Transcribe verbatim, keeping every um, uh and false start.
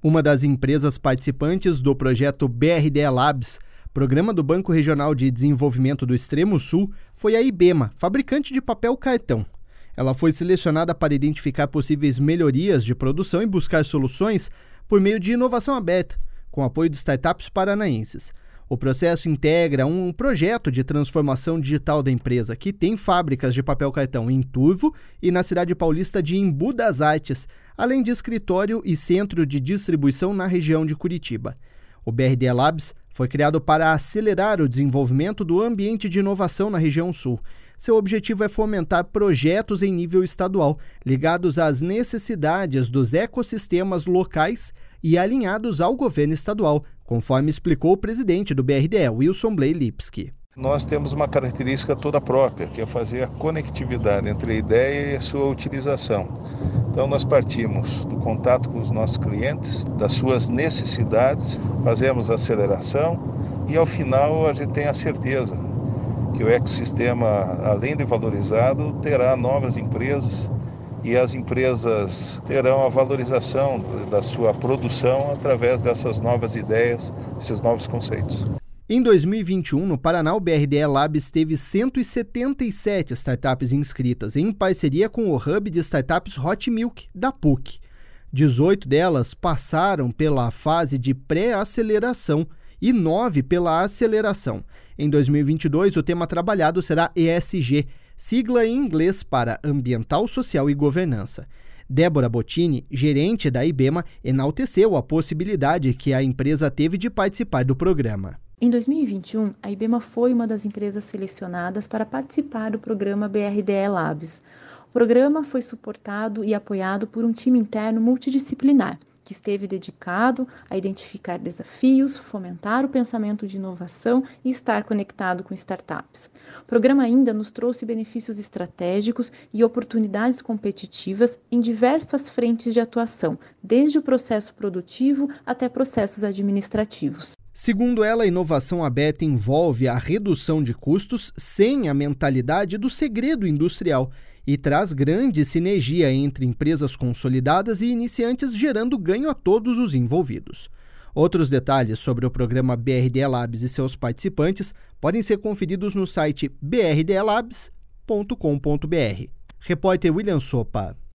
Uma das empresas participantes do projeto B R D E Labs, programa do Banco Regional de Desenvolvimento do Extremo Sul, foi a IBEMA, fabricante de papel cartão. Ela foi selecionada para identificar possíveis melhorias de produção e buscar soluções por meio de inovação aberta, com apoio de startups paranaenses. O processo integra um projeto de transformação digital da empresa, que tem fábricas de papel cartão em Turvo e na cidade paulista de Embu das Artes, além de escritório e centro de distribuição na região de Curitiba. O B R D E Labs foi criado para acelerar o desenvolvimento do ambiente de inovação na região sul. Seu objetivo é fomentar projetos em nível estadual, ligados às necessidades dos ecossistemas locais e alinhados ao governo estadual, conforme explicou o presidente do B R D E, Wilson Blay Lipski. Nós temos uma característica toda própria, que é fazer a conectividade entre a ideia e a sua utilização. Então nós partimos do contato com os nossos clientes, das suas necessidades, fazemos a aceleração e ao final a gente tem a certeza que o ecossistema, além de valorizado, terá novas empresas e as empresas terão a valorização da sua produção através dessas novas ideias, desses novos conceitos. Em dois mil e vinte e um, no Paraná, o B R D E Labs teve cento e setenta e sete startups inscritas, em parceria com o Hub de Startups Hot Milk, da P U C. dezoito delas passaram pela fase de pré-aceleração e nove pela aceleração. Em dois mil e vinte e dois, o tema trabalhado será E S G, sigla em inglês para Ambiental, Social e Governança. Débora Bottini, gerente da IBEMA, enalteceu a possibilidade que a empresa teve de participar do programa. Em dois mil e vinte e um, a IBEMA foi uma das empresas selecionadas para participar do programa B R D E Labs. O programa foi suportado e apoiado por um time interno multidisciplinar, que esteve dedicado a identificar desafios, fomentar o pensamento de inovação e estar conectado com startups. O programa ainda nos trouxe benefícios estratégicos e oportunidades competitivas em diversas frentes de atuação, desde o processo produtivo até processos administrativos. Segundo ela, a inovação aberta envolve a redução de custos sem a mentalidade do segredo industrial e traz grande sinergia entre empresas consolidadas e iniciantes, gerando ganho a todos os envolvidos. Outros detalhes sobre o programa B R D E Labs e seus participantes podem ser conferidos no site b r d e labs ponto com ponto b r. Repórter William Sopa.